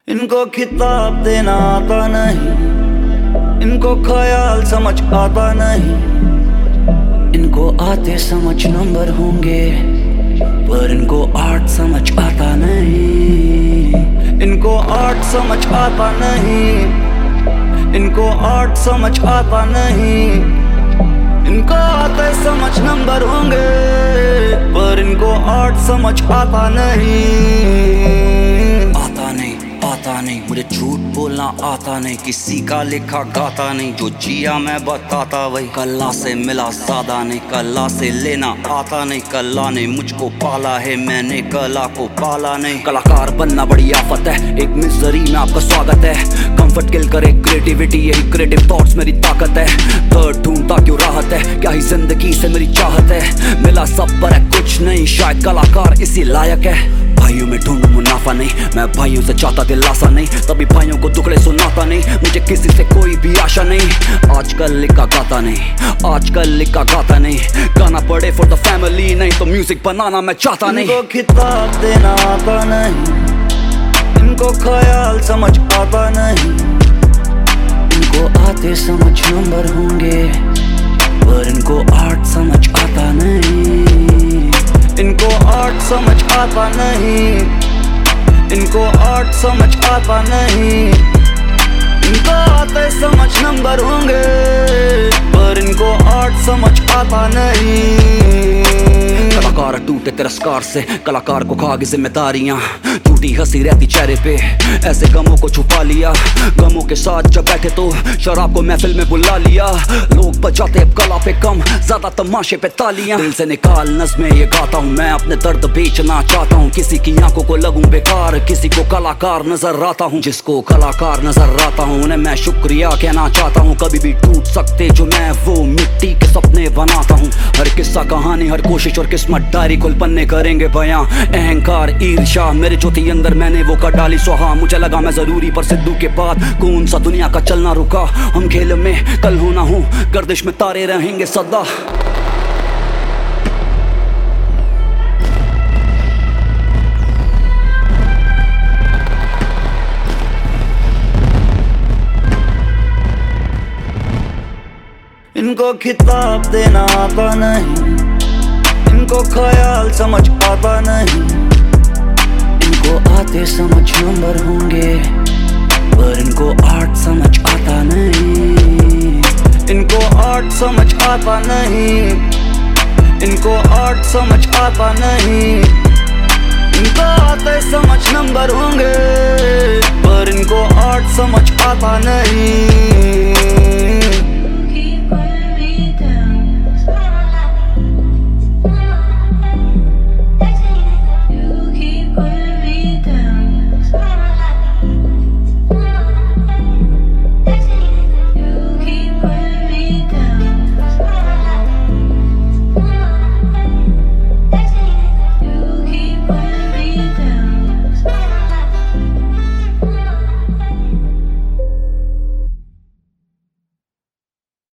इनको खिताब देना आता नहीं, इनको ख्याल समझ आता नहीं। इनको आते समझ नंबर होंगे, पर इनको आर्ट समझ आता नहीं। इनको आर्ट समझ आता नहीं, इनको आर्ट समझ आता नहीं। इनको आते समझ नंबर होंगे, पर इनको आर्ट समझ आता नहीं। आता नहीं मुझे झूठ बोलना आता नहीं, किसी का लिखा गाता नहीं। जो जिया मैं बताता वही, कला से मिला ज्यादा नहीं, कला से लेना आता नहीं। कला ने मुझको पाला है, मैंने कला को पाला नहीं। कलाकार बनना बड़ी आफत है, एक मिजरी में आपका स्वागत है। कंफर्ट किल करे क्रिएटिविटी, यही क्रिएटिव थॉट्स मेरी ताकत है। दर्द ढूंढता क्यों राहत है, क्या ही जिंदगी से मेरी चाहत है। मिला सब पर है कुछ नहीं, शायद कलाकार इसी लायक है। भाइयों में ढूंढूं मुनाफा नहीं, मैं भाइयों से चाहता दिलासा नहीं। तभी भाइयों को दुखड़े सुनाता नहीं, मुझे किसी से कोई भी आशा नहीं। आजकल लिखा गाता नहीं, आजकल लिखा गाता नहीं। गाना पड़े फॉर द फैमिली, नहीं तो म्यूजिक बनाना मैं चाहता नहीं। इनको खिताब देना आता नहीं, इनको ख्याल समझ आता नहीं। इनको आते समझ नंबर होंगे, पर इनको आर्ट समझ आता नहीं। इनको आर्ट समझ आता नहीं, इनको आर्ट समझ आता नहीं। इनको आते समझ नंबर होंगे, पर इनको आर्ट समझ आता नहीं। कलाकार टूटे तिरस्कार से, कलाकार को खागी जिम्मेदारियां। झूठी हंसी रहती चेहरे पे, ऐसे गमों को छुपा लिया। गमों के साथ जब बैठे तो शराब को महफिल में बुला लिया। लोग बजाते अब कला पे कम, ज्यादा तमाशे पे तालियां। दिल से निकाल नज़्में ये गाता हूँ, मैं अपने दर्द बेचना चाहता हूँ। किसी की आंखों को लगूं बेकार, किसी को कलाकार नजर आता हूँ। जिसको कलाकार नजर आता हूँ, उन्हें मैं शुक्रिया कहना चाहता हूँ। कभी भी टूट सकते जो मैं वो मिट्टी के सपने बनाता हूँ। हर किस्सा कहानी, हर कोशिश और किस्मत डायरी कुल पन्ने करेंगे बयां। अहंकार ईर्ष्या मेरे जो थी अंदर, मैंने वो कर डाली सुहा। मुझे लगा मैं जरूरी, पर सिद्धू के बाद कौन सा दुनिया का चलना रुका। हम खेल में कल हो ना हो, गर्दिश में तारे रहेंगे सदा। इनको खिताब देना आता नहीं, इनको ख्याल समझ आता नहीं। इनको आते समझ नंबर होंगे, पर इनको आर्ट समझ आता नहीं। इनको आर्ट समझ आता नहीं, इनको आर्ट समझ आता नहीं। इनको आते समझ नंबर होंगे, पर इनको आर्ट समझ आता नहीं।